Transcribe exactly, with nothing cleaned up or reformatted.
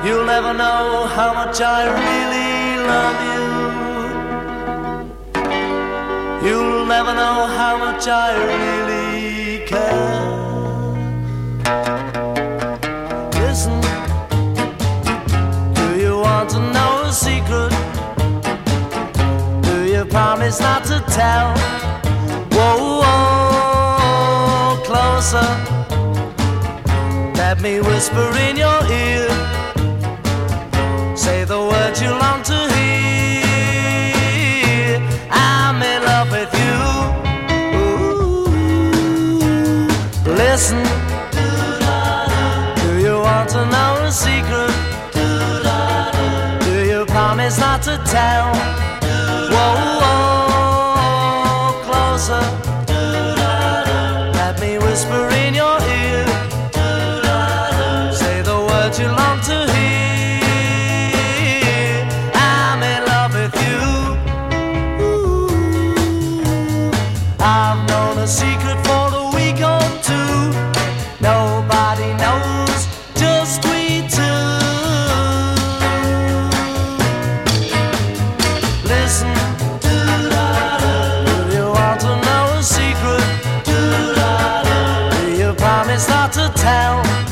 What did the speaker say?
You'll never know how much I really love you. You'll never know how much I really care. Listen, do you want to know a secret? Do you promise not to tell? Whoa, whoa, closer. Let me whisper in your ear. Say the words you long to hear. I'm in love with you. Ooh. Listen, do you want to know a secret? Do you promise not to tell? Whoa, whoa, closer. Let me whisper in your ear. Say the words you long to hear. I've known a secret for a week or two. Nobody knows, just we two. Listen, do you want to know a secret? Do you promise not to tell?